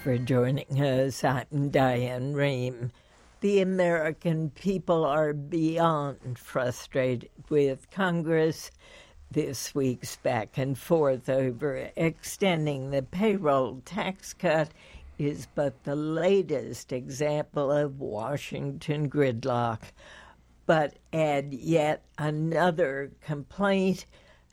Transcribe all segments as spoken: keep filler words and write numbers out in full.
for joining us. I'm Diane Rehm. The American people are beyond frustrated with Congress. This week's back and forth over extending the payroll tax cut is but the latest example of Washington gridlock. But add yet another complaint.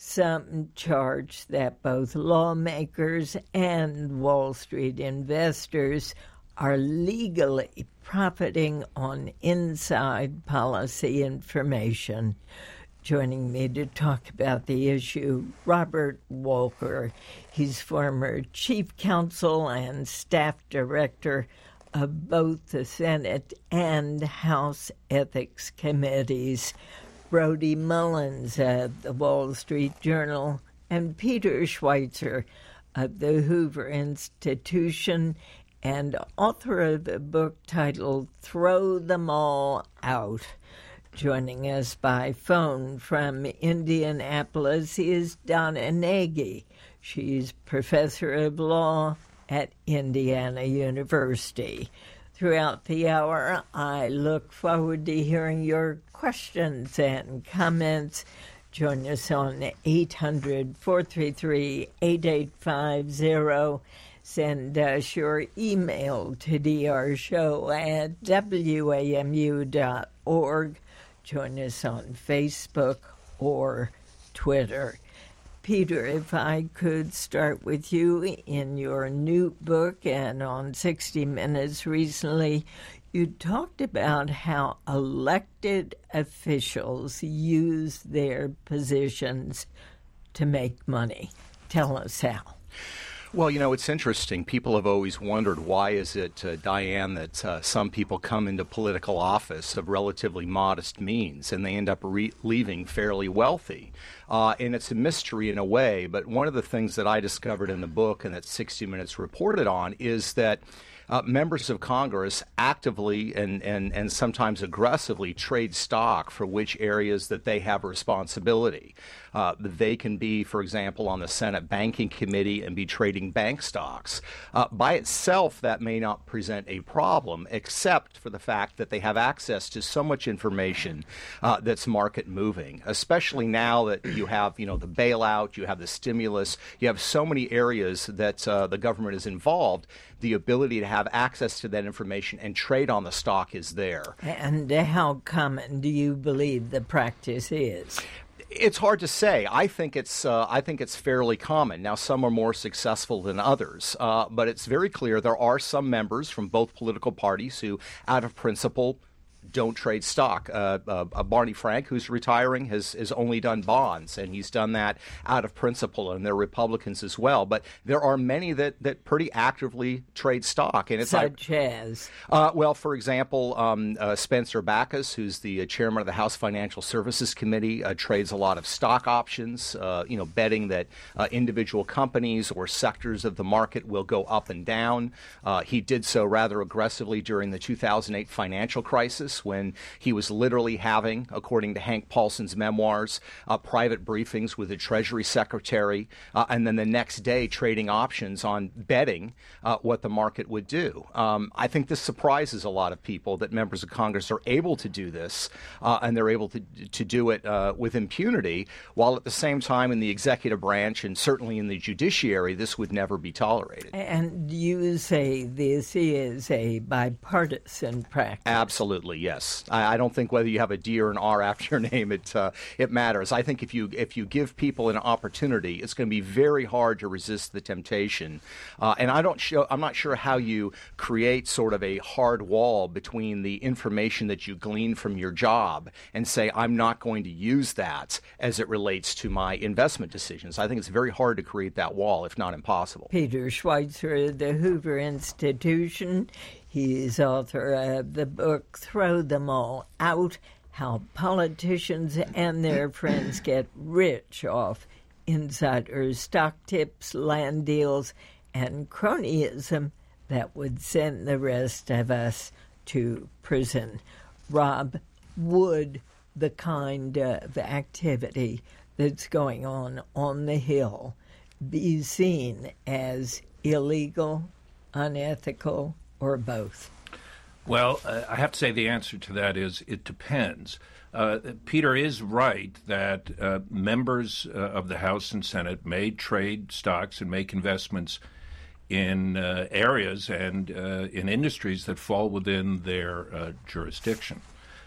Some charge that both lawmakers and Wall Street investors are legally profiting on inside policy information. Joining me to talk about the issue, Robert Walker. He's former chief counsel and staff director of both the Senate and House Ethics Committees. Brody Mullins of the Wall Street Journal, and Peter Schweizer of the Hoover Institution, and author of a book titled Throw Them All Out. Joining us by phone from Indianapolis is Donna Nagy. She's professor of law at Indiana University. Throughout the hour, I look forward to hearing your questions and comments. Join us on eight hundred, four three three, eight eight five zero. Send us your email to d r show at w a m u dot org. Join us on Facebook or Twitter. Peter, if I could start with you. In your new book and on sixty minutes recently, you talked about how elected officials use their positions to make money. Tell us how. Well, you know, it's interesting. People have always wondered, why is it, uh, Diane, that uh, some people come into political office of relatively modest means and they end up re- leaving fairly wealthy? Uh, and it's a mystery in a way, but one of the things that I discovered in the book and that sixty minutes reported on is that Uh, members of Congress actively and, and, and sometimes aggressively trade stock for which areas that they have responsibility. Uh, they can be, for example, on the Senate Banking Committee and be trading bank stocks. Uh, by itself, that may not present a problem, except for the fact that they have access to so much information uh, that's market moving, especially now that you have, you know, the bailout, you have the stimulus, you have so many areas that uh, the government is involved. The ability to have access to that information and trade on the stock is there. And how common do you believe the practice is? It's hard to say. I think it's uh, I think it's fairly common. Now, some are more successful than others, uh, but it's very clear there are some members from both political parties who, out of principle, don't trade stock. Uh, uh, uh, Barney Frank, who's retiring, has, has only done bonds, and he's done that out of principle, and they're Republicans as well. But there are many that, that pretty actively trade stock. And it's Such like, as? Uh, well, for example, um, uh, Spencer Backus, who's the uh, chairman of the House Financial Services Committee, uh, trades a lot of stock options, uh, you know, betting that uh, individual companies or sectors of the market will go up and down. Uh, he did so rather aggressively during the two thousand eight financial crisis, when he was literally having, according to Hank Paulson's memoirs, uh, private briefings with the Treasury Secretary, uh, and then the next day trading options on betting uh, what the market would do. Um, I think this surprises a lot of people that members of Congress are able to do this, uh, and they're able to, to do it uh, with impunity, while at the same time in the executive branch and certainly in the judiciary, this would never be tolerated. And you say this is a bipartisan practice. Absolutely, yes. I, I don't think whether you have a D or an R after your name, it uh, it matters. I think if you if you give people an opportunity, it's going to be very hard to resist the temptation. Uh, and I don't show. I'm not sure how you create sort of a hard wall between the information that you glean from your job and say, I'm not going to use that as it relates to my investment decisions. I think it's very hard to create that wall, if not impossible. Peter Schweizer of the Hoover Institution. He's author of the book Throw Them All Out, How Politicians and Their Friends Get Rich Off Insider Stock Tips, Land Deals, and Cronyism that would send the rest of us to prison. Rob, would the kind of activity that's going on on the Hill be seen as illegal? unethical, or both? Well, uh, I have to say the answer to that is it depends. Uh, Peter is right that uh, members uh, of the House and Senate may trade stocks and make investments in uh, areas and uh, in industries that fall within their uh, jurisdiction.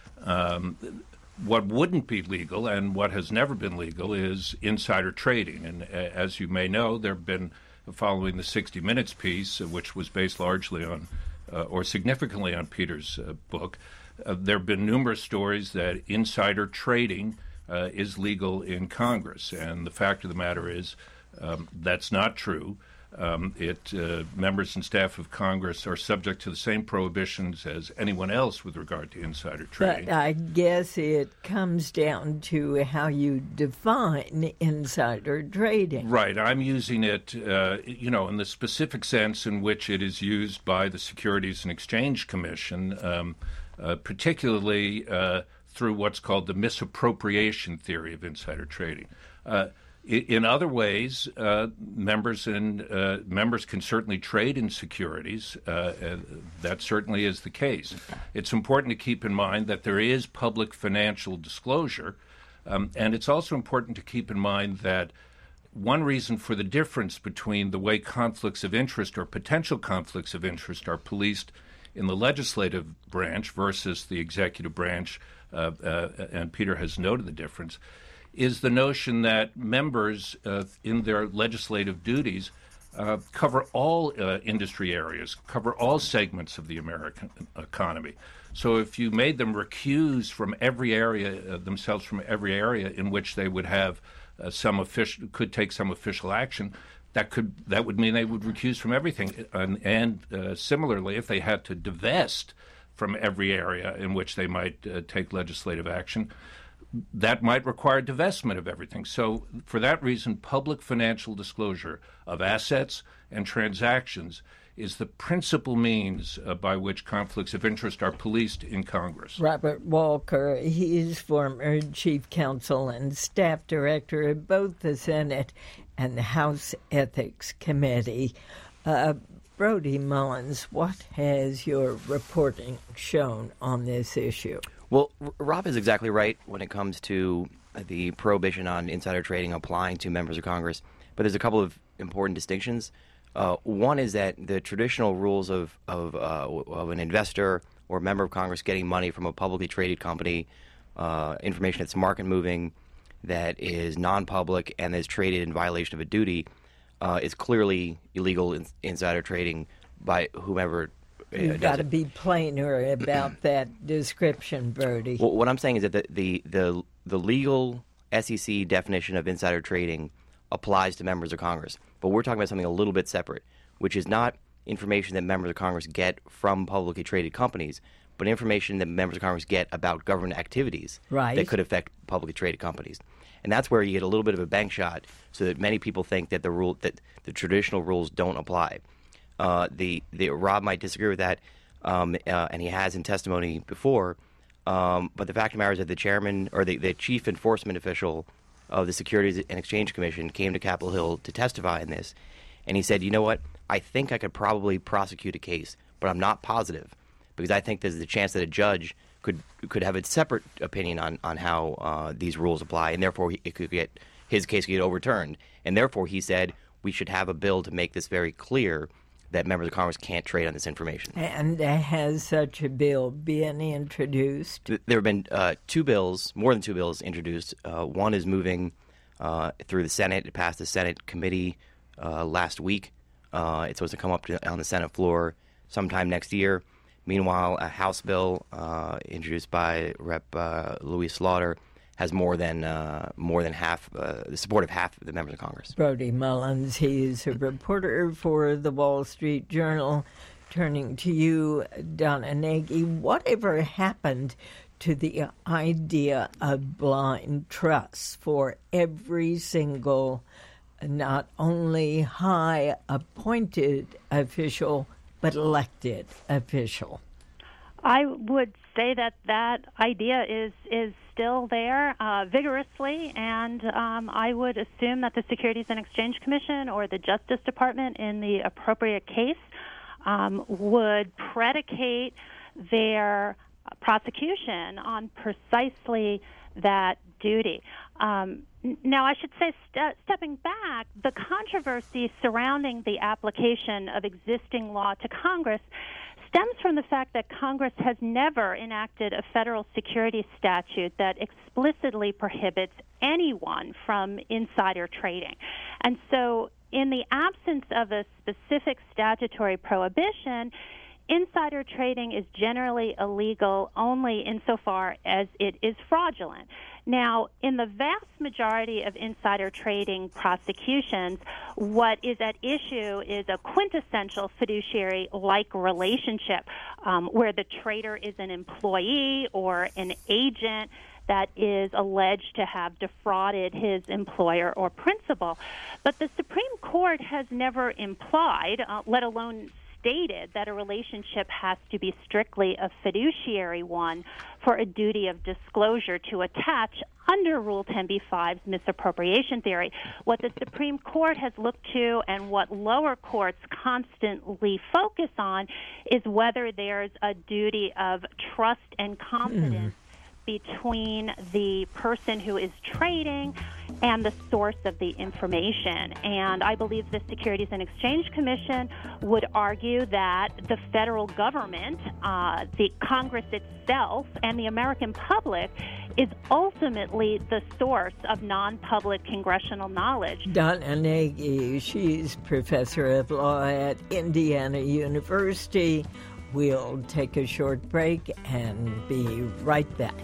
Um, what wouldn't be legal and what has never been legal is insider trading. And uh, as you may know, there have been, following the sixty minutes piece, uh, which was based largely on uh, or significantly on Peter's uh, book, uh, there have been numerous stories that insider trading uh, is legal in Congress. And the fact of the matter is um, that's not true. Um, it uh, members and staff of Congress are subject to the same prohibitions as anyone else with regard to insider trading. But I guess it comes down to how you define insider trading. Right. I'm using it, uh, you know, in the specific sense in which it is used by the Securities and Exchange Commission, um, uh, particularly uh, through what's called the misappropriation theory of insider trading. Uh, In other ways, uh, members and uh, members can certainly trade in securities. Uh, and that certainly is the case. It's important to keep in mind that there is public financial disclosure, um, and it's also important to keep in mind that one reason for the difference between the way conflicts of interest or potential conflicts of interest are policed in the legislative branch versus the executive branch, uh, uh, and Peter has noted the difference, is the notion that members uh, in their legislative duties uh, cover all uh, industry areas, cover all segments of the American economy. So if you made them recuse from every area, uh, themselves from every area in which they would have uh, some official, could take some official action, that could that would mean they would recuse from everything. And, and uh, similarly, if they had to divest from every area in which they might uh, take legislative action, that might require divestment of everything. So for that reason, public financial disclosure of assets and transactions is the principal means uh, by which conflicts of interest are policed in Congress. Robert Walker, he is former chief counsel and staff director of both the Senate and the House Ethics Committee. Uh, Brody Mullins, what has your reporting shown on this issue? Well, Rob is exactly right when it comes to the prohibition on insider trading applying to members of Congress. But there's a couple of important distinctions. Uh, one is that the traditional rules of of, uh, of an investor or a member of Congress getting money from a publicly traded company, uh, information that's market moving, that is non-public, and is traded in violation of a duty, uh, is clearly illegal in, insider trading by whomever. You've got to be plainer about that description, Brody. Well, what I'm saying is that the, the, the, the legal S E C definition of insider trading applies to members of Congress. But we're talking about something a little bit separate, which is not information that members of Congress get from publicly traded companies, but information that members of Congress get about government activities right. that could affect publicly traded companies. And that's where you get a little bit of a bank shot, so that many people think that the rule that the traditional rules don't apply. Uh, the, the Rob might disagree with that, um, uh, and he has in testimony before. Um, but the fact of the matter is that the chairman or the, the chief enforcement official of the Securities and Exchange Commission came to Capitol Hill to testify in this, and he said, "You know what? I think I could probably prosecute a case, but I'm not positive because I think there's a chance that a judge could could have a separate opinion on on how uh, these rules apply, and therefore he, it could get his case could get overturned. And therefore, he said we should have a bill to make this very clear." That members of Congress can't trade on this information. And has such a bill been introduced? There have been uh, two bills, more than two bills introduced. Uh, one is moving uh, through the Senate. It passed the Senate committee uh, last week. Uh, it's supposed to come up to, on the Senate floor sometime next year. Meanwhile, a House bill uh, introduced by Representative Uh, Louis Slaughter has more than uh, more than half uh, the support of half of the members of Congress. Brody Mullins, he is a reporter for the Wall Street Journal. Turning to you, Donna Nagy, whatever happened to the idea of blind trusts for every single, not only high appointed official, but elected official? I would say that that idea is is still there uh, vigorously, and um, I would assume that the Securities and Exchange Commission or the Justice Department, in the appropriate case, um, would predicate their prosecution on precisely that duty. Um, now, I should say, st- stepping back, the controversy surrounding the application of existing law to Congress stems from the fact that Congress has never enacted a federal securities statute that explicitly prohibits anyone from insider trading. And so, in the absence of a specific statutory prohibition, insider trading is generally illegal only insofar as it is fraudulent. Now, in the vast majority of insider trading prosecutions, what is at issue is a quintessential fiduciary-like relationship um, where the trader is an employee or an agent that is alleged to have defrauded his employer or principal. But the Supreme Court has never implied, uh, let alone stated, that a relationship has to be strictly a fiduciary one for a duty of disclosure to attach under Rule ten b five's misappropriation theory. What the Supreme Court has looked to and what lower courts constantly focus on is whether there's a duty of trust and confidence between the person who is trading and the source of the information. And I believe the Securities and Exchange Commission would argue that the federal government, uh, the Congress itself, and the American public is ultimately the source of non-public congressional knowledge. Donna Nagy, she's professor of law at Indiana University. We'll take a short break and be right back.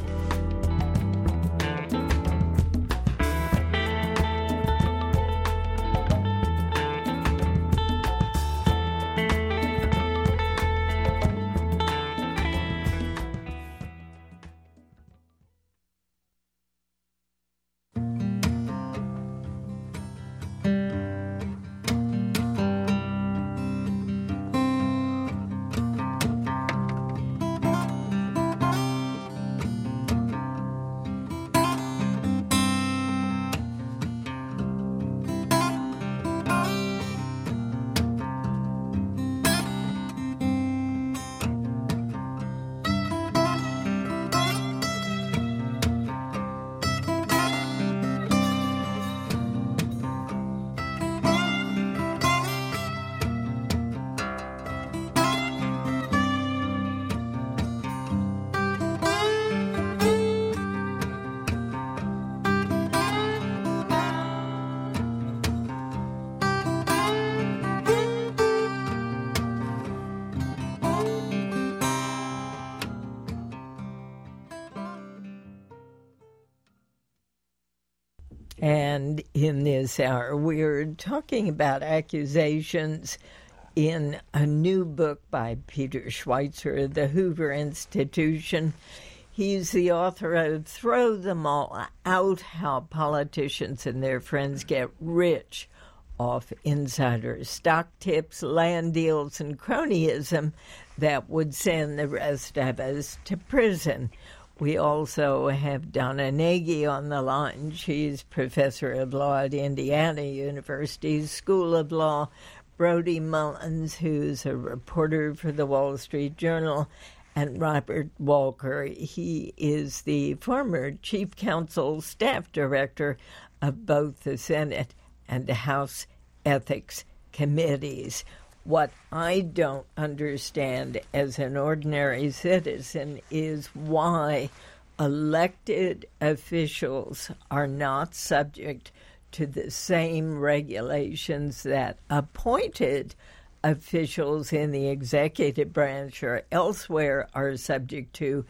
And in this hour, we're talking about accusations in a new book by Peter Schweizer, The Hoover Institution. He's the author of Throw Them All Out, How Politicians and Their Friends Get Rich Off Insider Stock Tips, Land Deals, and Cronyism that would send the rest of us to prison. We also have Donna Nagy on the line. She's professor of law at Indiana University's School of Law. Brody Mullins, who's a reporter for the Wall Street Journal, and Robert Walker. He is the former chief counsel, staff director of both the Senate and the House Ethics Committees. What I don't understand as an ordinary citizen is why elected officials are not subject to the same regulations that appointed officials in the executive branch or elsewhere are subject to,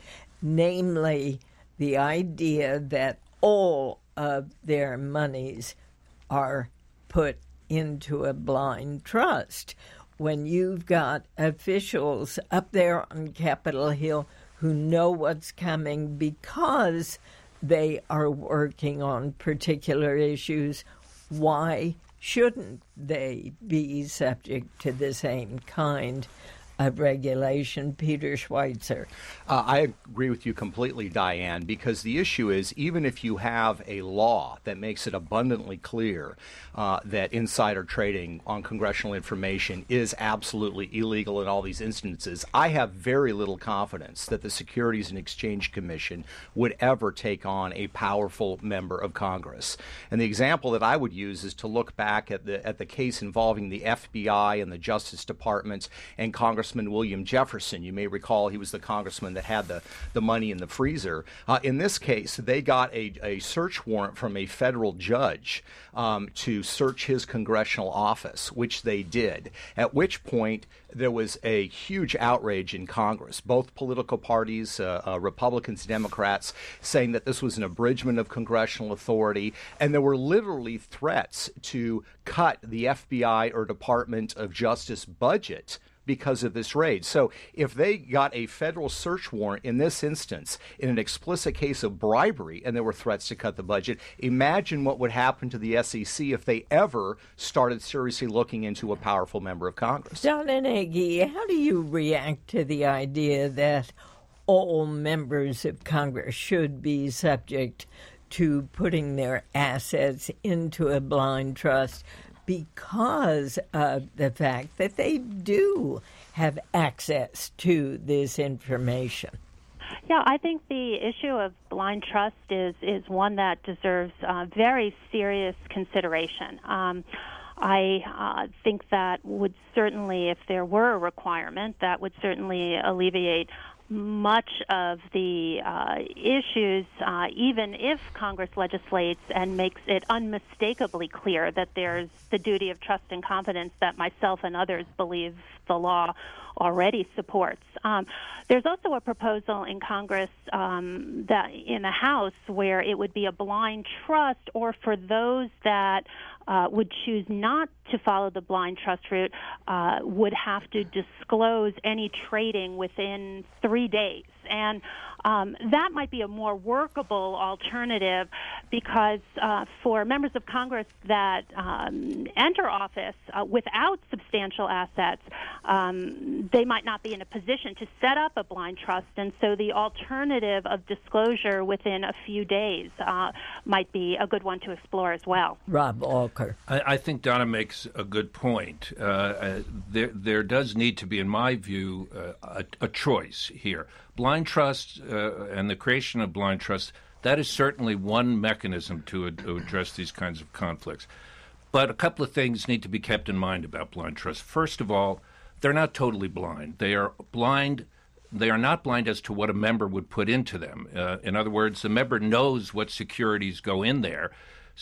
namely the idea that all of their monies are put into a blind trust. When you've got officials up there on Capitol Hill who know what's coming because they are working on particular issues, why shouldn't they be subject to the same kind of regulation. Peter Schweitzer. Uh, I agree with you completely, Diane, because the issue is even if you have a law that makes it abundantly clear uh, that insider trading on congressional information is absolutely illegal in all these instances, I have very little confidence that the Securities and Exchange Commission would ever take on a powerful member of Congress. And the example that I would use is to look back at the at the case involving the F B I and the Justice Department and Congressman William Jefferson. You may recall he was the congressman that had the, the money in the freezer. Uh, in this case, they got a, a search warrant from a federal judge um, to search his congressional office, which they did, at which point there was a huge outrage in Congress, both political parties, uh, uh, Republicans, Democrats, saying that this was an abridgment of congressional authority, and there were literally threats to cut the F B I or Department of Justice budget because of this raid. So if they got a federal search warrant in this instance in an explicit case of bribery and there were threats to cut the budget, imagine what would happen to the S E C if they ever started seriously looking into a powerful member of Congress. Donna Nagy, how do you react to the idea that all members of Congress should be subject to putting their assets into a blind trust because of the fact that they do have access to this information? Yeah, I think the issue of blind trust is, is one that deserves uh, very serious consideration. Um, I uh, think that would certainly, if there were a requirement, that would certainly alleviate much of the uh, issues, uh, even if Congress legislates and makes it unmistakably clear that there's the duty of trust and confidence that myself and others believe the law already supports. Um, there's also a proposal in Congress um, that in the House where it would be a blind trust, or for those that uh, would choose not to follow the blind trust route, uh, would have to disclose any trading within three days. And um, that might be a more workable alternative because uh, for members of Congress that um, enter office uh, without substantial assets, um, they might not be in a position to set up a blind trust. And so the alternative of disclosure within a few days uh, might be a good one to explore as well. Rob Walker. I, I think Donna makes a good point. Uh, uh, there, there does need to be, in my view, uh, a, a choice here. Blind trust uh, and the creation of blind trust, that is certainly one mechanism to, ad- to address these kinds of conflicts. But a couple of things need to be kept in mind about blind trust. First of all, they're not totally blind. They are blind. They are not blind as to what a member would put into them. Uh, in other words, the member knows what securities go in there.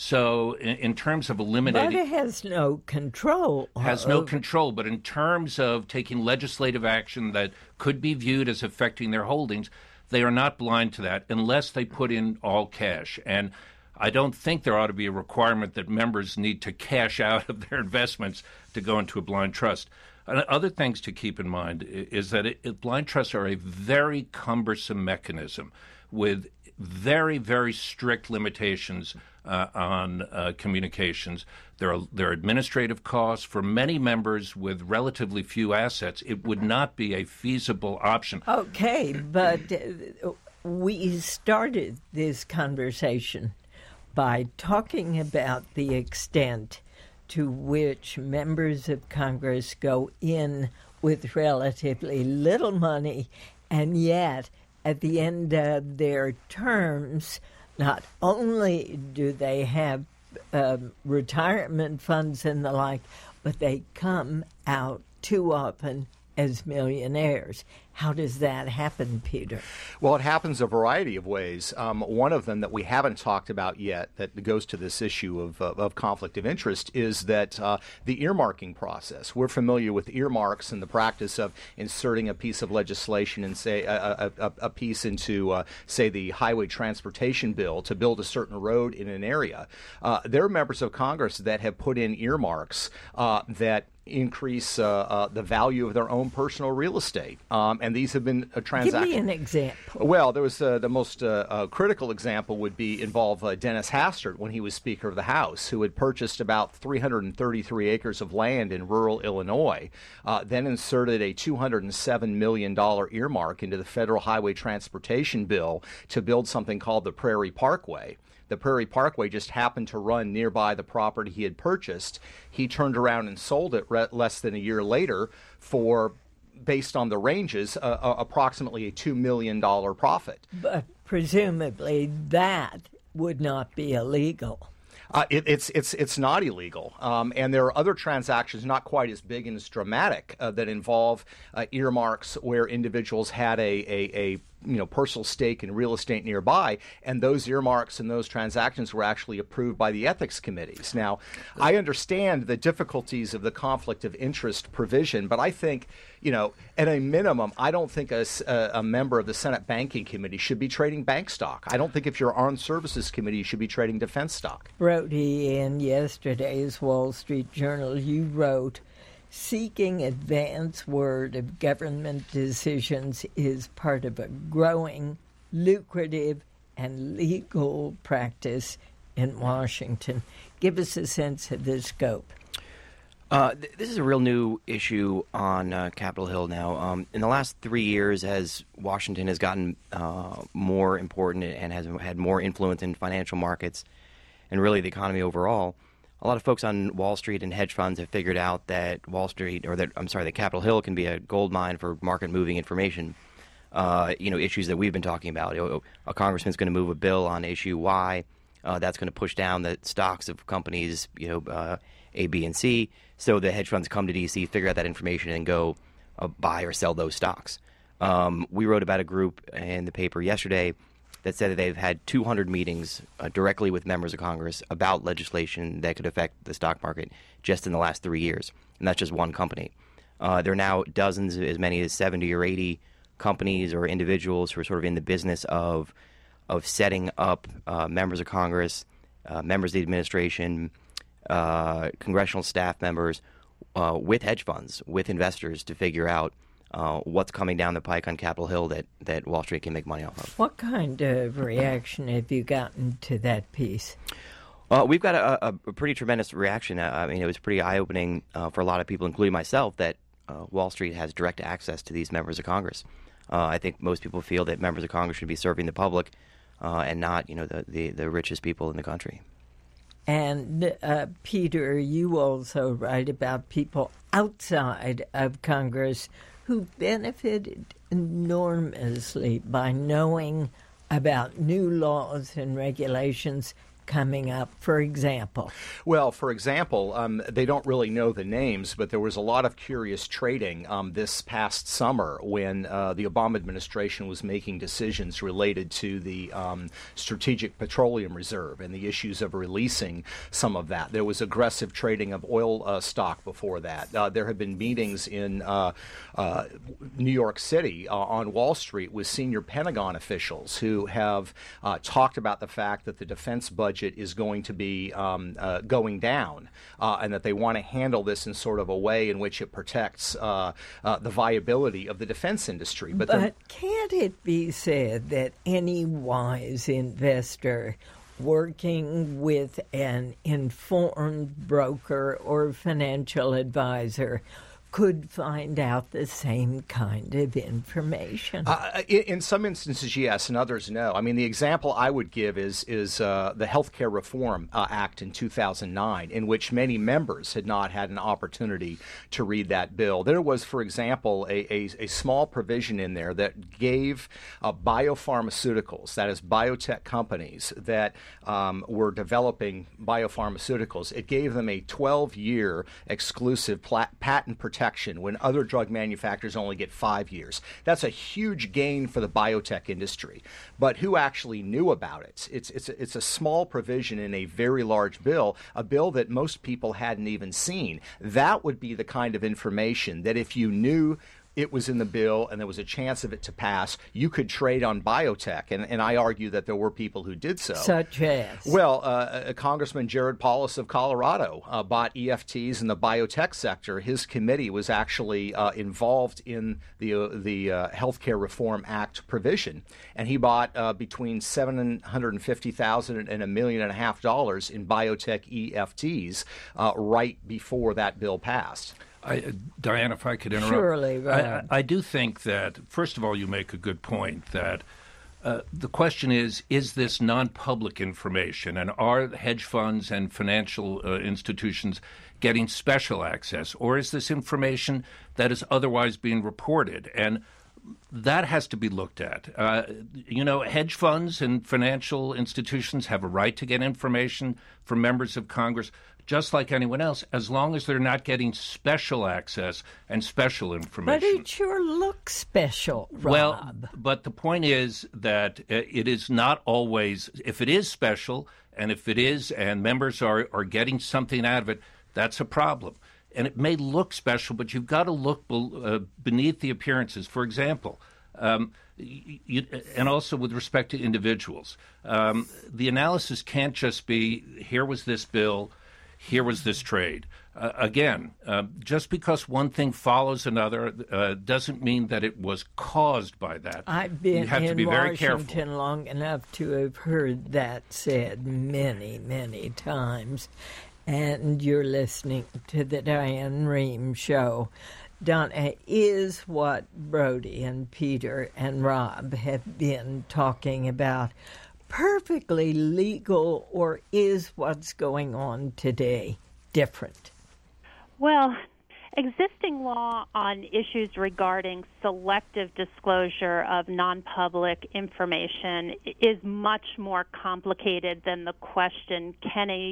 So in, in terms of eliminating... But it has no control. Has no control. But in terms of taking legislative action that could be viewed as affecting their holdings, they are not blind to that unless they put in all cash. And I don't think there ought to be a requirement that members need to cash out of their investments to go into a blind trust. And other things to keep in mind is that it, it, blind trusts are a very cumbersome mechanism with very, very strict limitations uh, on uh, communications. There are, there are administrative costs. For many members with relatively few assets, it would not be a feasible option. Okay, but uh, we started this conversation by talking about the extent to which members of Congress go in with relatively little money, and yet at the end of their terms, not only do they have um, retirement funds and the like, but they come out too often as millionaires. How does that happen, Peter? Well, it happens a variety of ways. Um, one of them that we haven't talked about yet that goes to this issue of, uh, of conflict of interest is that uh, the earmarking process. We're familiar with earmarks and the practice of inserting a piece of legislation and say a, a, a piece into, uh, say, the highway transportation bill to build a certain road in an area. Uh, there are members of Congress that have put in earmarks uh, that increase uh, uh, the value of their own personal real estate. Um, and and these have been a transaction. Give me an example. Well, there was uh, the most uh, uh, critical example would be involve uh, Dennis Hastert when he was Speaker of the House, who had purchased about three hundred thirty-three acres of land in rural Illinois, uh, then inserted a two hundred seven million dollars earmark into the federal highway transportation bill to build something called the Prairie Parkway. The Prairie Parkway just happened to run nearby the property he had purchased. He turned around and sold it re- less than a year later for, based on the ranges, uh, uh, approximately a two million dollars profit. But presumably that would not be illegal. Uh, it, it's it's it's not illegal, um, and there are other transactions not quite as big and as dramatic uh, that involve uh, earmarks where individuals had a, a, a you know personal stake in real estate nearby, and those earmarks and those transactions were actually approved by the ethics committees. Now, I understand the difficulties of the conflict of interest provision, but I think, you know, at a minimum, I don't think a, a member of the Senate Banking Committee should be trading bank stock. I don't think if you're Armed Services Committee, you should be trading defense stock. Brody, in yesterday's Wall Street Journal, you wrote, seeking advance word of government decisions is part of a growing, lucrative, and legal practice in Washington. Give us a sense of the scope. Uh, th- this is a real new issue on uh, Capitol Hill now. Um, in the last three years, as Washington has gotten uh, more important and has had more influence in financial markets and really the economy overall, a lot of folks on Wall Street and hedge funds have figured out that Wall Street, or that I'm sorry, that Capitol Hill can be a gold mine for market-moving information. Uh, you know, issues that we've been talking about. A congressman's going to move a bill on issue Y. Uh, that's going to push down the stocks of companies, you know, uh, A, B, and C. So the hedge funds come to D C, figure out that information, and go uh, buy or sell those stocks. Um, we wrote about a group in the paper yesterday that said that they've had two hundred meetings uh, directly with members of Congress about legislation that could affect the stock market just in the last three years. And that's just one company. Uh, there are now dozens, as many as seventy or eighty companies or individuals who are sort of in the business of of setting up uh, members of Congress, uh, members of the administration, uh, congressional staff members uh, with hedge funds, with investors to figure out Uh, what's coming down the pike on Capitol Hill that, that Wall Street can make money off of. What kind of reaction have you gotten to that piece? Uh, we've got a, a, a pretty tremendous reaction. Uh, I mean, it was pretty eye-opening uh, for a lot of people, including myself, that uh, Wall Street has direct access to these members of Congress. Uh, I think most people feel that members of Congress should be serving the public uh, and not, you know, the, the, the richest people in the country. And, uh, Peter, you also write about people outside of Congress who benefited enormously by knowing about new laws and regulations coming up, for example? Well, for example, um, they don't really know the names, but there was a lot of curious trading um, this past summer when uh, the Obama administration was making decisions related to the um, Strategic Petroleum Reserve and the issues of releasing some of that. There was aggressive trading of oil uh, stock before that. Uh, there have been meetings in uh, uh, New York City uh, on Wall Street with senior Pentagon officials who have uh, talked about the fact that the defense budget is going to be um, uh, going down, uh, and that they want to handle this in sort of a way in which it protects uh, uh, the viability of the defense industry. But, but can't it be said that any wise investor working with an informed broker or financial advisor could find out the same kind of information? Uh, in, in some instances, yes, and others, no. I mean, the example I would give is is uh, the Healthcare Reform uh, Act in two thousand nine, in which many members had not had an opportunity to read that bill. There was, for example, a, a, a small provision in there that gave uh, biopharmaceuticals, that is, biotech companies that um, were developing biopharmaceuticals, it gave them a twelve-year exclusive pla- patent protection when other drug manufacturers only get five years. That's a huge gain for the biotech industry. But who actually knew about it? It's it's a, it's a small provision in a very large bill, a bill that most people hadn't even seen. That would be the kind of information that if you knew it was in the bill and there was a chance of it to pass, you could trade on biotech. And, and I argue that there were people who did so. Such as? Well, uh, Congressman Jared Polis of Colorado uh, bought E F Ts in the biotech sector. His committee was actually uh, involved in the uh, the uh, Healthcare Reform Act provision, and he bought uh, between seven hundred fifty thousand dollars and a million and a half dollars in biotech E F Ts uh, right before that bill passed. I, uh, Diane, if I could interrupt. Surely, Rob. I, I do think that, first of all, you make a good point that uh, the question is, is this non-public information, and are hedge funds and financial uh, institutions getting special access, or is this information that is otherwise being reported? And that has to be looked at. Uh, you know, hedge funds and financial institutions have a right to get information from members of Congress, just like anyone else, as long as they're not getting special access and special information. But it sure looks special, Rob. Well, but the point is that it is not always, if it is special, and if it is, and members are, are getting something out of it, that's a problem. And it may look special, but you've got to look uh, beneath the appearances. For example, um, you, and also with respect to individuals, um, the analysis can't just be, here was this bill, here was this trade. Uh, again, uh, just because one thing follows another uh, doesn't mean that it was caused by that. I've been you have in to be very Washington careful. long enough to have heard that said many, many times. And you're listening to the Diane Rehm Show. Donna, is what Brody and Peter and Rob have been talking about perfectly legal, or is what's going on today different? Well, existing law on issues regarding selective disclosure of non-public information is much more complicated than the question, can a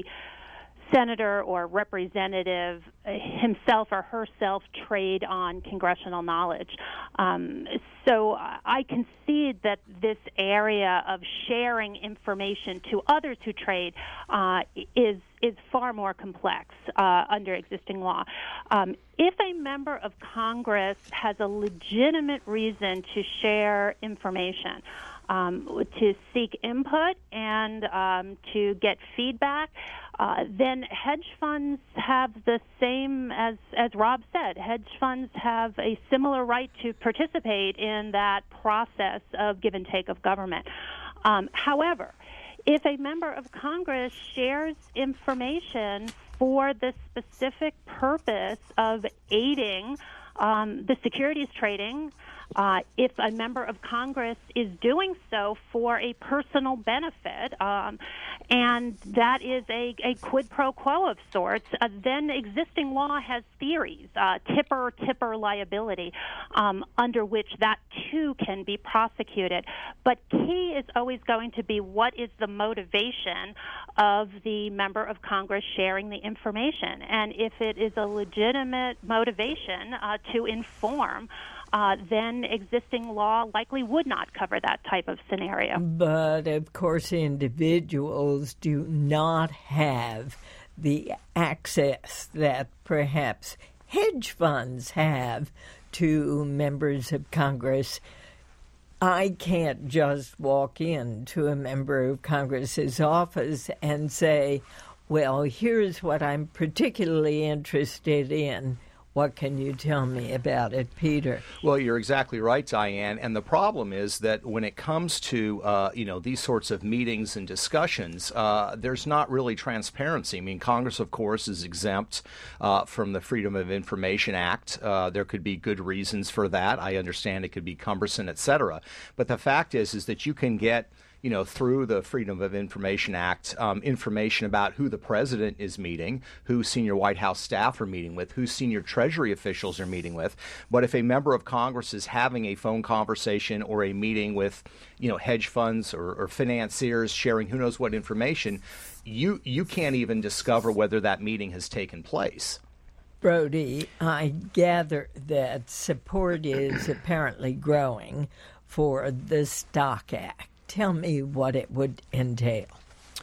senator or representative himself or herself trade on congressional knowledge. Um, so I concede that this area of sharing information to others who trade uh, is is far more complex uh, under existing law. Um, if a member of Congress has a legitimate reason to share information, Um, to seek input and um, to get feedback, uh, then hedge funds have the same, as, as Rob said, hedge funds have a similar right to participate in that process of give and take of government. Um, however, if a member of Congress shares information for the specific purpose of aiding um, the securities trading, Uh, if a member of Congress is doing so for a personal benefit, um, and that is a, a quid pro quo of sorts, uh, then existing law has theories, uh, tipper tipper liability, um, under which that too can be prosecuted. But key is always going to be what is the motivation of the member of Congress sharing the information, and if it is a legitimate motivation uh, to inform, Uh, then existing law likely would not cover that type of scenario. But, of course, individuals do not have the access that perhaps hedge funds have to members of Congress. I can't just walk into a member of Congress's office and say, well, here's what I'm particularly interested in. What can you tell me about it, Peter? Well, you're exactly right, Diane. And the problem is that when it comes to, uh, you know, these sorts of meetings and discussions, uh, there's not really transparency. I mean, Congress, of course, is exempt uh, from the Freedom of Information Act. Uh, there could be good reasons for that. I understand it could be cumbersome, et cetera. But the fact is, is that you can get, you know, through the Freedom of Information Act, um, information about who the president is meeting, who senior White House staff are meeting with, who senior Treasury officials are meeting with. But if a member of Congress is having a phone conversation or a meeting with, you know, hedge funds or, or financiers sharing who knows what information, you you can't even discover whether that meeting has taken place. Brody, I gather that support is apparently growing for the Stock Act. Tell me what it would entail.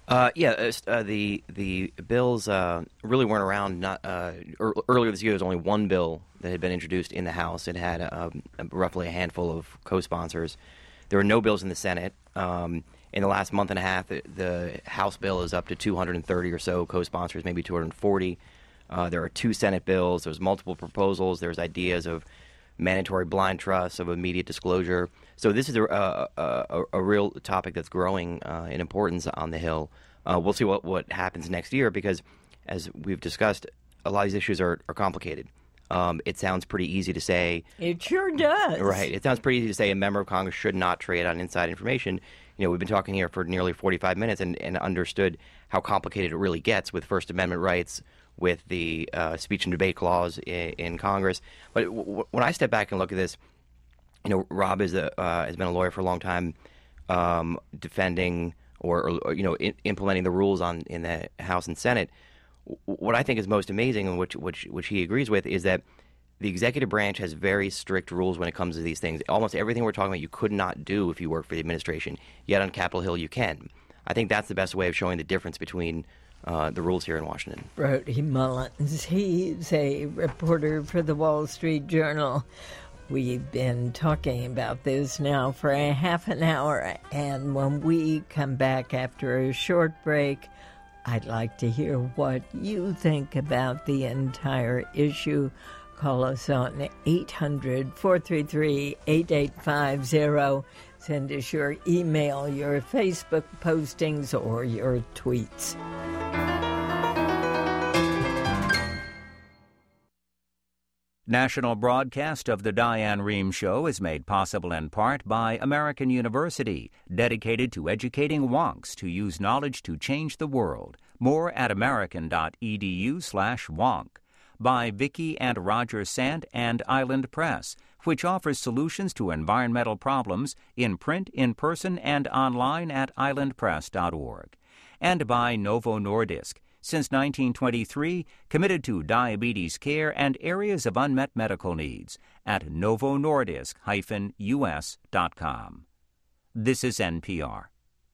Uh, yeah, uh, uh, the the bills uh, really weren't around. Not uh, er, earlier this year, there was only one bill that had been introduced in the House. It had uh, roughly a handful of co-sponsors. There were no bills in the Senate. Um, in the last month and a half, the, the House bill is up to two hundred thirty or so co-sponsors, maybe two hundred forty. Uh, there are two Senate bills. There's multiple proposals. There's ideas of mandatory blind trust, of immediate disclosure. So this is a, a, a, a real topic that's growing uh, in importance on the Hill. Uh, we'll see what, what happens next year because, as we've discussed, a lot of these issues are, are complicated. Um, it sounds pretty easy to say. It sure does. Right. It sounds pretty easy to say a member of Congress should not trade on inside information. You know, we've been talking here for nearly forty-five minutes and, and understood how complicated it really gets with First Amendment rights, with the uh, speech and debate clause in, in Congress. But w- w- when I step back and look at this, you know, Rob is a, uh, has been a lawyer for a long time, um, defending or, or you know, in, implementing the rules on in the House and Senate. W- what I think is most amazing, and which which which he agrees with, is that the executive branch has very strict rules when it comes to these things. Almost everything we're talking about, you could not do if you work for the administration. Yet on Capitol Hill, you can. I think that's the best way of showing the difference between Uh, the rules here in Washington. Brody Mullins, he's a reporter for the Wall Street Journal. We've been talking about this now for a half an hour, and when we come back after a short break, I'd like to hear what you think about the entire issue. Call us on eight hundred, four three three, eight eight five zero. Send us your email, your Facebook postings, or your tweets. National broadcast of the Diane Rehm Show is made possible in part by American University, dedicated to educating wonks to use knowledge to change the world. More at american.edu slash wonk. By Vicki and Roger Sant and Island Press, which offers solutions to environmental problems in print, in person, and online at island press dot org. And by Novo Nordisk, since nineteen twenty-three, committed to diabetes care and areas of unmet medical needs at novo nordisk dash u s dot com. This is N P R.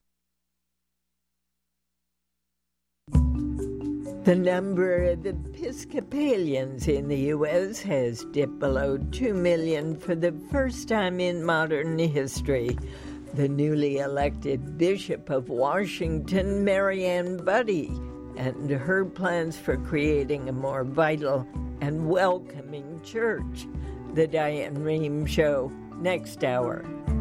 The number of Episcopalians in the U S has dipped below two million for the first time in modern history. The newly elected Bishop of Washington, Marianne Budde, and her plans for creating a more vital and welcoming church. The Diane Rehm Show, next hour.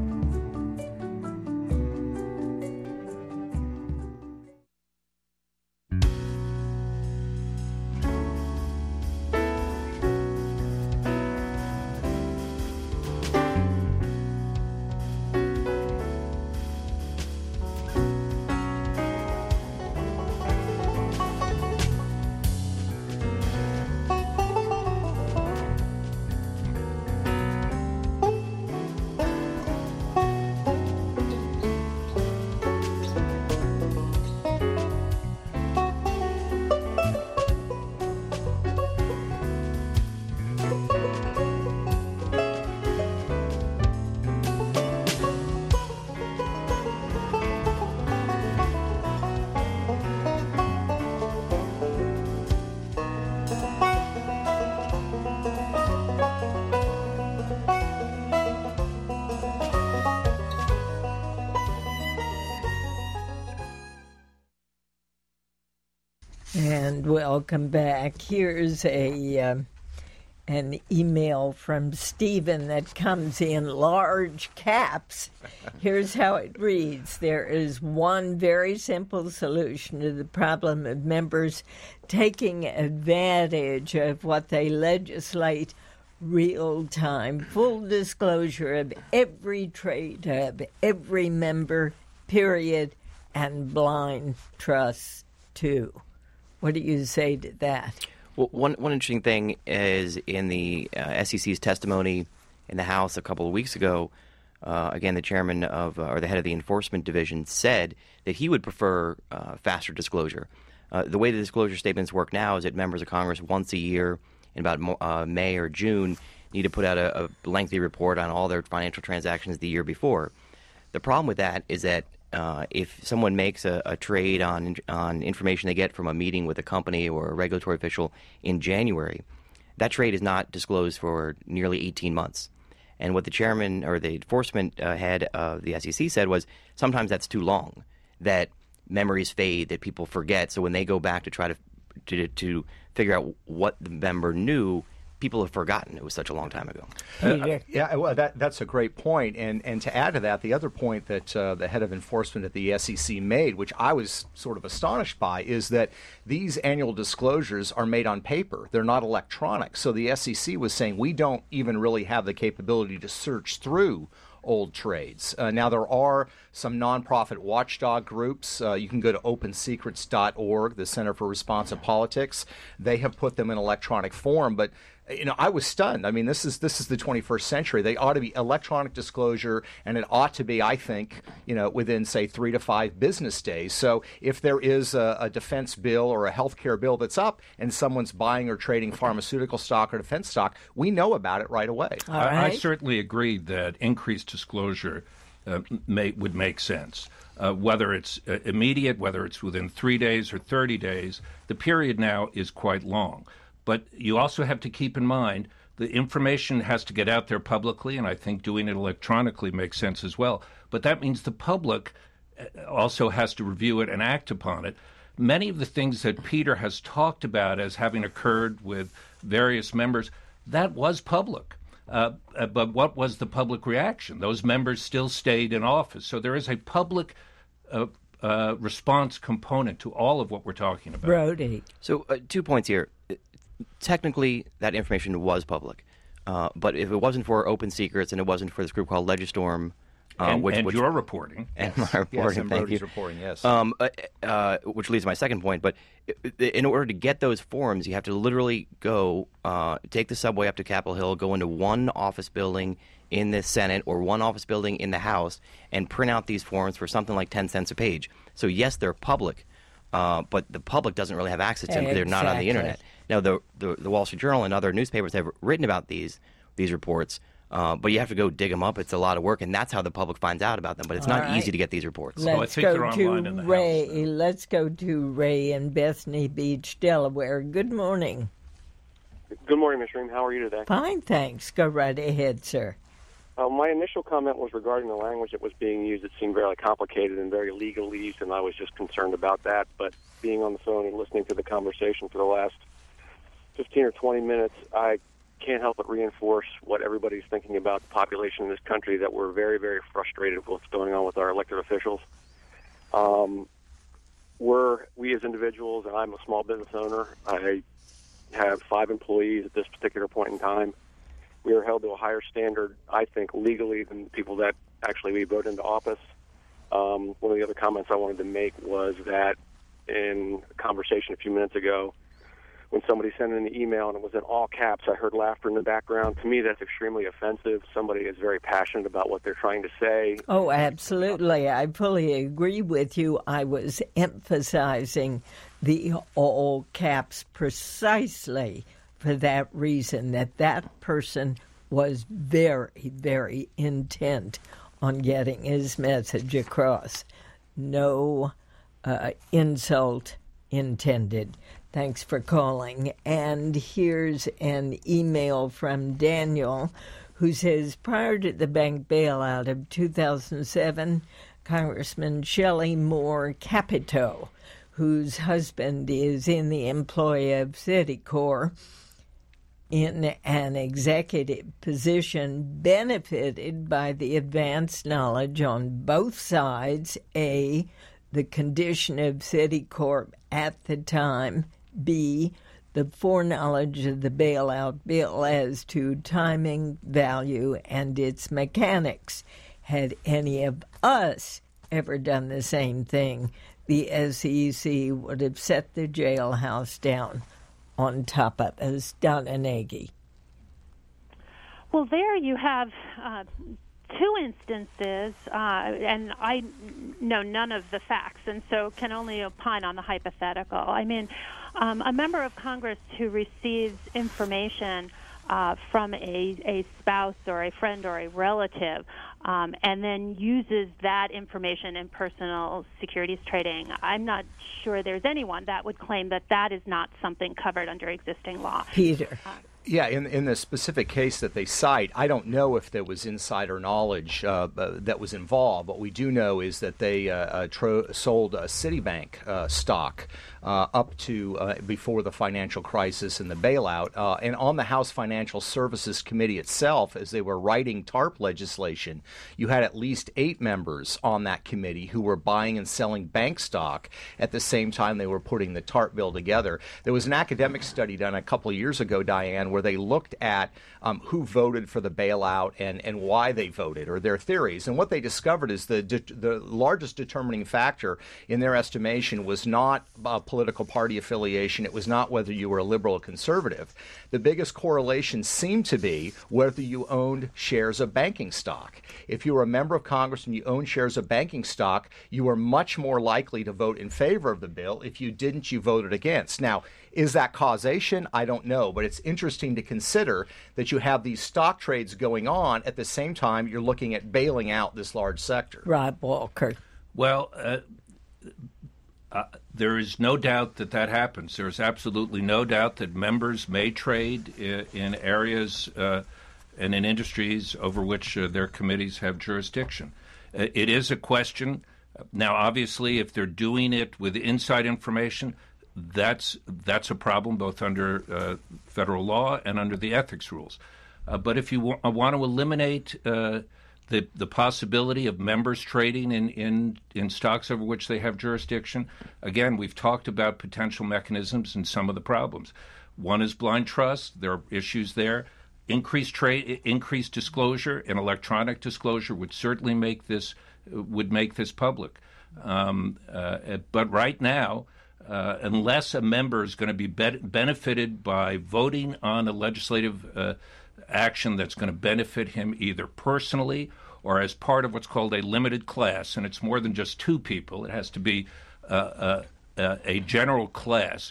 And welcome back. Here's a um, an email from Stephen that comes in large caps. Here's how it reads. There is one very simple solution to the problem of members taking advantage of what they legislate: real-time, full disclosure of every trade of every member, period, and blind trust, too. What do you say to that? Well, one one interesting thing is in the uh, S E C's testimony in the House a couple of weeks ago, uh, again, the chairman of, uh, or the head of the Enforcement Division said that he would prefer uh, faster disclosure. Uh, the way the disclosure statements work now is that members of Congress once a year, in about uh, May or June, need to put out a, a lengthy report on all their financial transactions the year before. The problem with that is that uh, if someone makes a, a trade on on information they get from a meeting with a company or a regulatory official in January, that trade is not disclosed for nearly eighteen months. And what the chairman or the enforcement uh, head of the S E C said was sometimes that's too long, that memories fade, that people forget. So when they go back to try to to, to figure out what the member knew, people have forgotten it was such a long time ago. Uh, yeah, well, that, that's a great point. And and to add to that, the other point that uh, the head of enforcement at the S E C made, which I was sort of astonished by, is that these annual disclosures are made on paper. They're not electronic. So the S E C was saying we don't even really have the capability to search through old trades. Uh, now, there are some nonprofit watchdog groups. Uh, you can go to open secrets dot org, the Center for Responsive Politics. They have put them in electronic form, but you know, I was stunned. I mean, this is this is the twenty-first century. They ought to be electronic disclosure, and it ought to be, I think, you know, within, say, three to five business days. So if there is a, a defense bill or a health care bill that's up and someone's buying or trading pharmaceutical stock or defense stock, we know about it right away. All right. I, I certainly agree that increased disclosure uh, may, would make sense. Uh, whether it's uh, immediate, whether it's within three days or thirty days, the period now is quite long. But you also have to keep in mind the information has to get out there publicly, and I think doing it electronically makes sense as well. But that means the public also has to review it and act upon it. Many of the things that Peter has talked about as having occurred with various members, that was public. Uh, but what was the public reaction? Those members still stayed in office. So there is a public uh, uh, response component to all of what we're talking about. Brody. So uh, two points here. Technically, that information was public, uh, but if it wasn't for Open Secrets and it wasn't for this group called Legistorm, uh, and, which, and which your reporting, and my reporting, yes, and thank Brody's you, reporting, yes, um, uh, uh, which leads to my second point. But in order to get those forms, you have to literally go uh, take the subway up to Capitol Hill, go into one office building in the Senate or one office building in the House, and print out these forms for something like ten cents a page. So yes, they're public. Uh, but the public doesn't really have access to them because they're not on the internet. Now, the, the the Wall Street Journal and other newspapers have written about these these reports, uh, but you have to go dig them up. It's a lot of work, and that's how the public finds out about them. But it's All not right. easy to get these reports. Let's oh, I think go they're online to in the Ray. House, Let's go to Ray in Bethany Beach, Delaware. Good morning. Good morning, Miz Ream. How are you today? Fine, thanks. Go right ahead, sir. Uh, my initial comment was regarding the language that was being used. It seemed very complicated and very legalese, and I was just concerned about that. But being on the phone and listening to the conversation for the last fifteen or twenty minutes, I can't help but reinforce what everybody's thinking about the population in this country, that we're very, very frustrated with what's going on with our elected officials. Um, we're, we as individuals, and I'm a small business owner, I have five employees at this particular point in time. We are held to a higher standard, I think, legally than people that actually we vote into office. Um, one of the other comments I wanted to make was that in a conversation a few minutes ago, when somebody sent in an email and it was in all caps, I heard laughter in the background. To me, that's extremely offensive. Somebody is very passionate about what they're trying to say. Oh, absolutely. I fully agree with you. I was emphasizing the all caps precisely for that reason, that that person was very, very intent on getting his message across. No uh, insult intended. Thanks for calling. And here's an email from Daniel, who says, prior to the bank bailout of two thousand seven, Congressman Shelley Moore Capito, whose husband is in the employ of Citicorp, in an executive position, benefited by the advanced knowledge on both sides, A, the condition of Citicorp at the time, B, the foreknowledge of the bailout bill as to timing, value, and its mechanics. Had any of us ever done the same thing, the S E C would have set the jailhouse down on top of us. Donna Nagy. Well, there you have uh, two instances, uh, and I know none of the facts, and so can only opine on the hypothetical. I mean, um, a member of Congress who receives information uh, from a, a spouse or a friend or a relative, um, and then uses that information in personal securities trading, I'm not sure there's anyone that would claim that that is not something covered under existing law. Peter. Uh, Yeah, in in the specific case that they cite, I don't know if there was insider knowledge uh, uh, that was involved. What we do know is that they uh, uh, tro- sold uh, Citibank uh, stock uh, up to uh, before the financial crisis and the bailout. Uh, and on the House Financial Services Committee itself, as they were writing TARP legislation, you had at least eight members on that committee who were buying and selling bank stock at the same time they were putting the TARP bill together. There was an academic study done a couple of years ago, Diane, where they looked at um, who voted for the bailout and, and why they voted, or their theories. And what they discovered is the de- the largest determining factor in their estimation was not uh, political party affiliation. It was not whether you were a liberal or conservative. The biggest correlation seemed to be whether you owned shares of banking stock. If you were a member of Congress and you owned shares of banking stock, you were much more likely to vote in favor of the bill. If you didn't, you voted against. Now, is that causation? I don't know, but it's interesting to consider that you have these stock trades going on at the same time you're looking at bailing out this large sector. Rob Walker. Well, uh, uh, there is no doubt that that happens. There's absolutely no doubt that members may trade in, in areas uh, and in industries over which uh, their committees have jurisdiction. Uh, it is a question. Now, obviously, if they're doing it with inside information, That's that's a problem both under uh, federal law and under the ethics rules. Uh, but if you w- want to eliminate uh, the the possibility of members trading in, in, in stocks over which they have jurisdiction, again, we've talked about potential mechanisms and some of the problems. One is blind trust. There are issues there. Increased trade, increased disclosure, and electronic disclosure would certainly make this would make this public. Um, uh, but right now, Uh, unless a member is going to be, be benefited by voting on a legislative uh, action that's going to benefit him either personally or as part of what's called a limited class, and it's more than just two people. It has to be uh, uh, uh, a general class.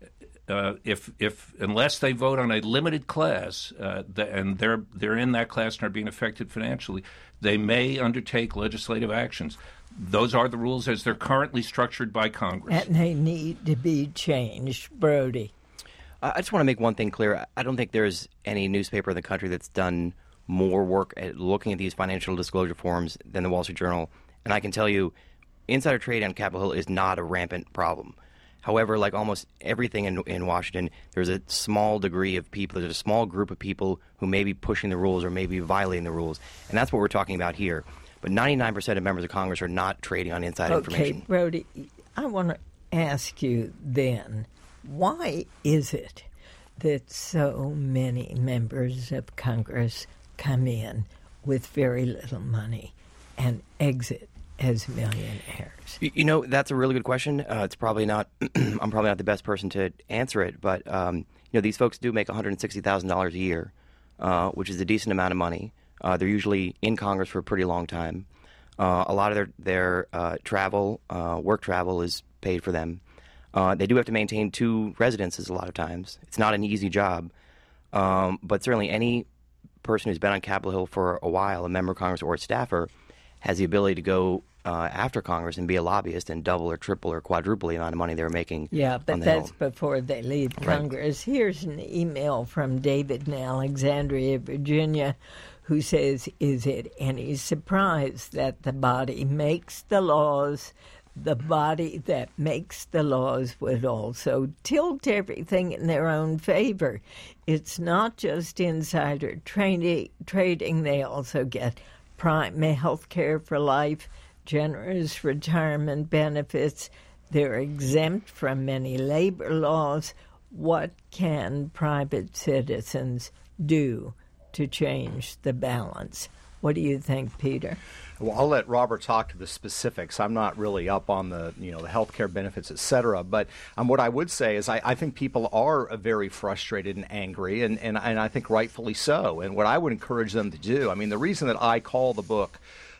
Uh, if, if unless they vote on a limited class uh, the, and they're they're in that class and are being affected financially, they may undertake legislative actions. Those are the rules as they're currently structured by Congress. And they need to be changed. Brody. Uh, I just want to make one thing clear. I don't think there's any newspaper in the country that's done more work at looking at these financial disclosure forms than the Wall Street Journal. And I can tell you, insider trade on Capitol Hill is not a rampant problem. However, like almost everything in, in Washington, there's a small degree of people, there's a small group of people who may be pushing the rules or may be violating the rules. And that's what we're talking about here. But ninety-nine percent of members of Congress are not trading on inside okay, information. Okay, Brody, I want to ask you then, why is it that so many members of Congress come in with very little money and exit as millionaires? You, you know, that's a really good question. Uh, it's probably not, I'm probably not the best person to answer it, but, um, you know, these folks do make one hundred sixty thousand dollars a year, uh, which is a decent amount of money. Uh, they're usually in Congress for a pretty long time. Uh, a lot of their, their uh, travel, uh, work travel is paid for them. Uh, they do have to maintain two residences a lot of times. It's not an easy job. Um, but certainly any person who's been on Capitol Hill for a while, a member of Congress or a staffer, has the ability to go uh, after Congress and be a lobbyist and double or triple or quadruple the amount of money they're making. Yeah, but on the that's Hill. before they leave Right. Congress. Here's an email from David in Alexandria, Virginia, who says, is it any surprise that the body makes the laws, the body that makes the laws would also tilt everything in their own favor? It's not just insider trading, trading. They also get prime health care for life, generous retirement benefits. They're exempt from many labor laws. What can private citizens do to change the balance? What do you think, Peter? Well, I'll let Robert talk to the specifics. I'm not really up on the, you know, the health care benefits, et cetera. But um, what I would say is I, I think people are uh, very frustrated and angry, and, and, and I think rightfully so. And what I would encourage them to do, I mean, the reason that I call the book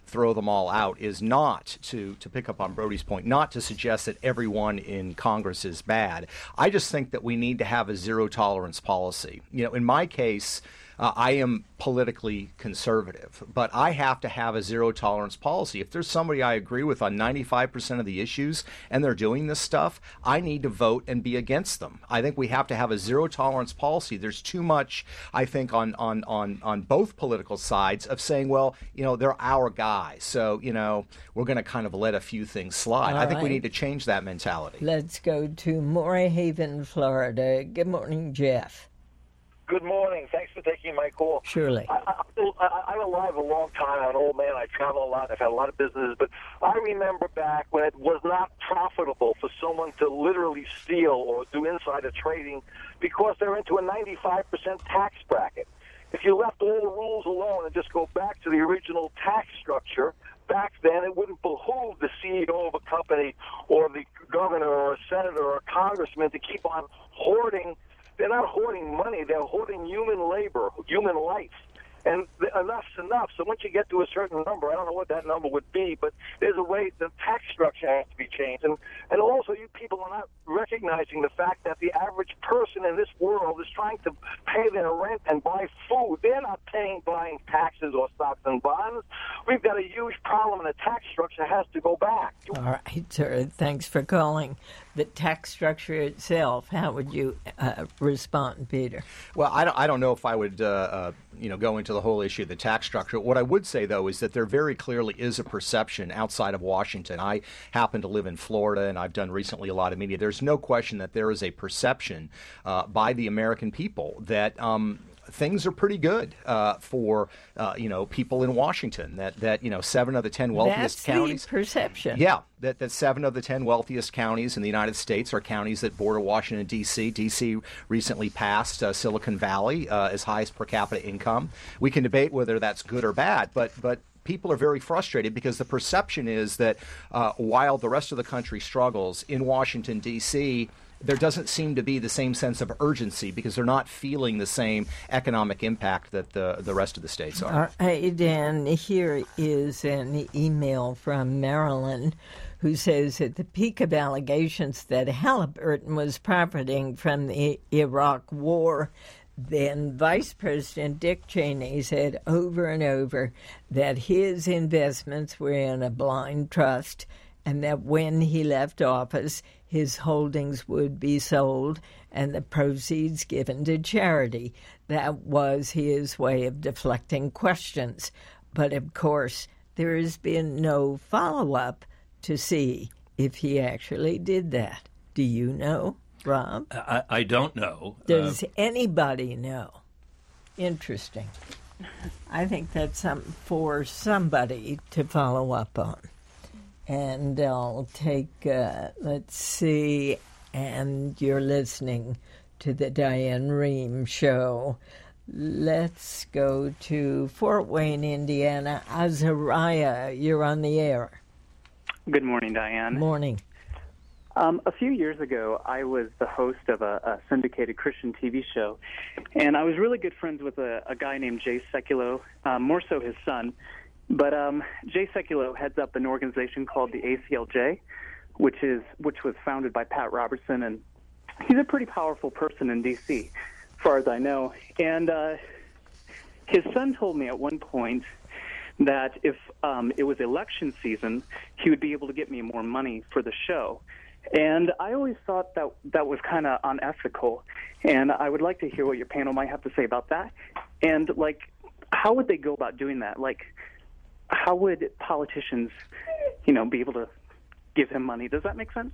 throw them all out is not to, to pick up on Brody's point, not to suggest that everyone in Congress is bad. I just think that we need to have a zero tolerance policy. You know, in my case, Uh, I am politically conservative, but I have to have a zero tolerance policy. If there's somebody I agree with on ninety-five percent of the issues and they're doing this stuff, I need to vote and be against them. I think we have to have a zero tolerance policy. There's too much, I think, on, on, on, on both political sides of saying, well, you know, they're our guys. So, you know, we're going to kind of let a few things slide. All I think right. we need to change that mentality. Let's go to Morehaven, Florida. Good morning, Jeff. Good morning. Thanks for taking my call. Surely. I, I, I'm alive a long time. I'm an old man. I travel a lot. I've had a lot of businesses. But I remember back when it was not profitable for someone to literally steal or do insider trading because they're into a ninety-five percent tax bracket. If you left all the rules alone and just go back to the original tax structure, back then it wouldn't behoove the C E O of a company or the governor or a senator or a congressman to keep on hoarding. They're not hoarding money. They're hoarding human labor, human life. And enough's enough. So once you get to a certain number, I don't know what that number would be, but there's a way the tax structure has to be changed. And, and also you people are not recognizing the fact that the average person in this world is trying to pay their rent and buy food. They're not paying, buying taxes or stocks and bonds. We've got a huge problem, and the tax structure has to go back. All right, sir. Thanks for calling. The tax structure itself, how would you uh, respond, Peter? Well, I don't, I don't know if I would, uh, uh, you know, go into the whole issue of the tax structure. What I would say, though, is that there very clearly is a perception outside of Washington. I happen to live in Florida, and I've done recently a lot of media. There's no question that there is a perception uh, by the American people that um, things are pretty good uh, for uh, you know people in Washington. That that you know seven of the ten wealthiest That's counties. the perception. Yeah, that that seven of the ten wealthiest counties in the United States are counties that border Washington D C. D C recently passed uh, Silicon Valley uh, as highest per capita income. We can debate whether that's good or bad, but but. People are very frustrated because the perception is that uh, while the rest of the country struggles, in Washington, D C, there doesn't seem to be the same sense of urgency because they're not feeling the same economic impact that the, the rest of the states are. All right, and here is an email from Marilyn who says at the peak of allegations that Halliburton was profiting from the Iraq War, then Vice President Dick Cheney said over and over that his investments were in a blind trust and that when he left office, his holdings would be sold and the proceeds given to charity. That was his way of deflecting questions. But, of course, there has been no follow-up to see if he actually did that. Do you know? Rob? I, I don't know. Does uh, anybody know? Interesting. I think that's something for somebody to follow up on. And I'll take, uh, let's see, and you're listening to the Diane Rehm Show. Let's go to Fort Wayne, Indiana. Azariah, you're on the air. Good morning, Diane. Morning. Um, a few years ago, I was the host of a, a syndicated Christian T V show, and I was really good friends with a, a guy named Jay Sekulow, um, more so his son. But um, Jay Sekulow heads up an organization called the A C L J, which is which was founded by Pat Robertson, and he's a pretty powerful person in D C, as far as I know. And uh, his son told me at one point that if um, it was election season, he would be able to get me more money for the show. And I always thought that that was kind of unethical, and I would like to hear what your panel might have to say about that. And, like, how would they go about doing that? Like, how would politicians, you know, be able to give him money? Does that make sense?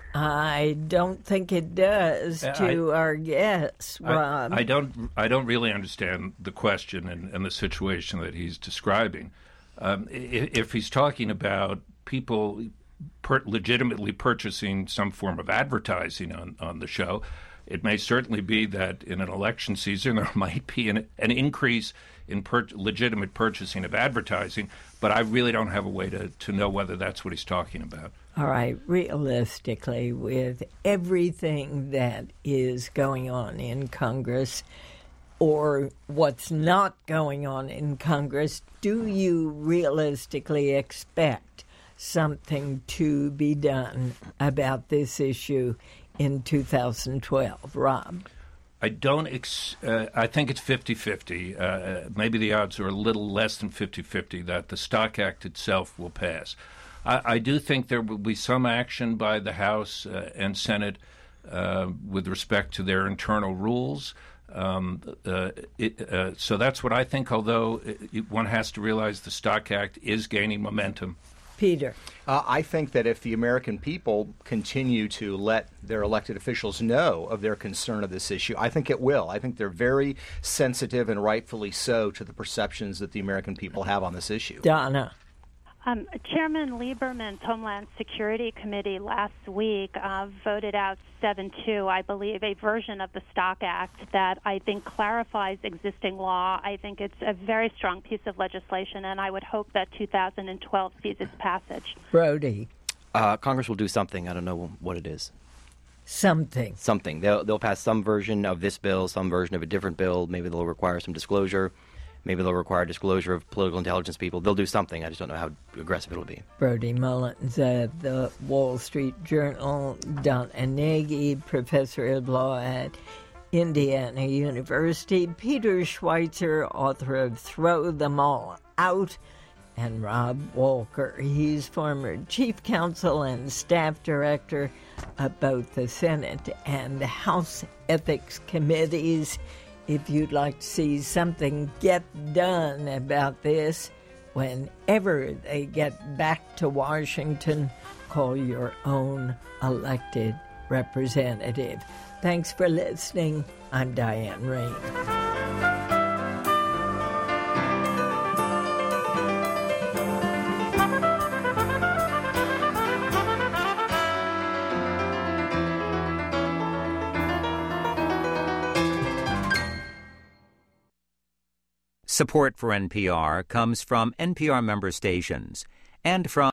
I don't think it does to I, our guests, Rob. I, I don't. I don't really understand the question and, and the situation that he's describing. Um, if, if he's talking about people per, legitimately purchasing some form of advertising on, on the show, it may certainly be that in an election season there might be an, an increase in per, legitimate purchasing of advertising, but I really don't have a way to, to know whether that's what he's talking about. All right, realistically, with everything that is going on in Congress, or what's not going on in Congress, do you realistically expect something to be done about this issue in two thousand twelve? Rob? I don't. Ex- uh, I think it's fifty-fifty. Uh, maybe the odds are a little less than fifty-fifty that the Stock Act itself will pass. I, I do think there will be some action by the House uh, and Senate uh, with respect to their internal rules. Um, uh, it, uh, so that's what I think, although it, one has to realize the Stock Act is gaining momentum. Peter? Uh, I think that if the American people continue to let their elected officials know of their concern of this issue, I think it will. I think they're very sensitive, and rightfully so, to the perceptions that the American people have on this issue. Donna? Um, Chairman Lieberman's Homeland Security Committee last week uh, voted out seven two, I believe, a version of the Stock Act that I think clarifies existing law. I think it's a very strong piece of legislation, and I would hope that two thousand twelve sees its passage. Brody? Uh, Congress will do something. I don't know what it is. Something. Something. They'll, they'll pass some version of this bill, some version of a different bill. Maybe they'll require some disclosure. Maybe they'll require disclosure of political intelligence people. They'll do something. I just don't know how aggressive it'll be. Brody Mullins at the Wall Street Journal, Don Anegi, professor of law at Indiana University, Peter Schweitzer, author of Throw Them All Out, and Rob Walker. He's former chief counsel and staff director of both the Senate and the House Ethics Committees. If you'd like to see something get done about this, whenever they get back to Washington, call your own elected representative. Thanks for listening. I'm Diane Rehm. Support for N P R comes from N P R member stations and from